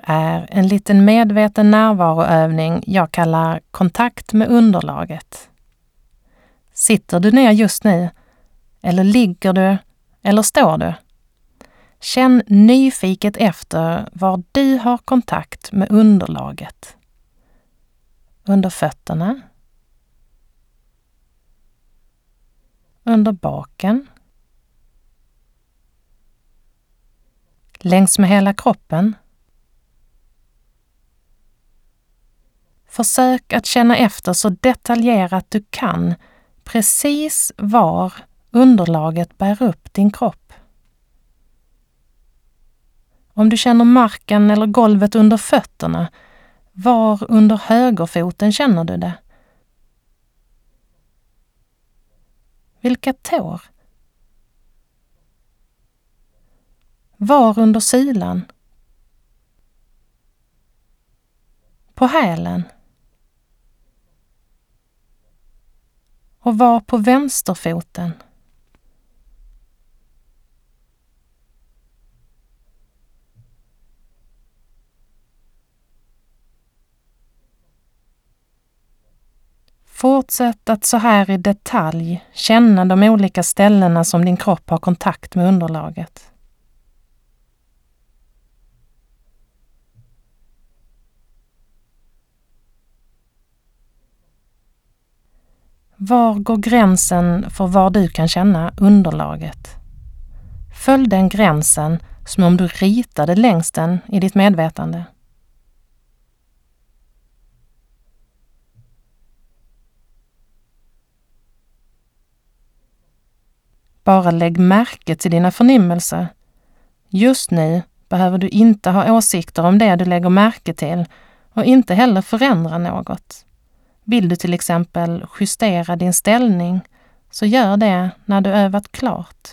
är en liten medveten närvaroövning jag kallar kontakt med underlaget. Sitter du ner just nu? Eller ligger du? Eller står du? Känn nyfiket efter var du har kontakt med underlaget. Under fötterna. Under baken. Längs med hela kroppen. Försök att känna efter så detaljerat du kan precis var underlaget bär upp din kropp. Om du känner marken eller golvet under fötterna, var under högerfoten känner du det? Vilka tår? Var under sylan? På hälen? Och var på vänsterfoten? Fortsätt att så här i detalj känna de olika ställena som din kropp har kontakt med underlaget. Var går gränsen för var du kan känna underlaget? Följ den gränsen som om du ritade längs den i ditt medvetande. Bara lägg märke till dina förnimmelser. Just nu behöver du inte ha åsikter om det du lägger märke till och inte heller förändra något. Vill du till exempel justera din ställning så gör det när du övat klart.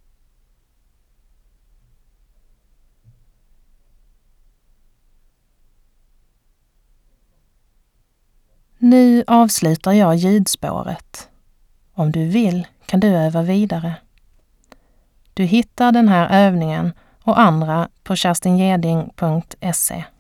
Nu avslutar jag ljudspåret. Om du vill kan du öva vidare. Du hittar den här övningen och andra på kerstingeding.se.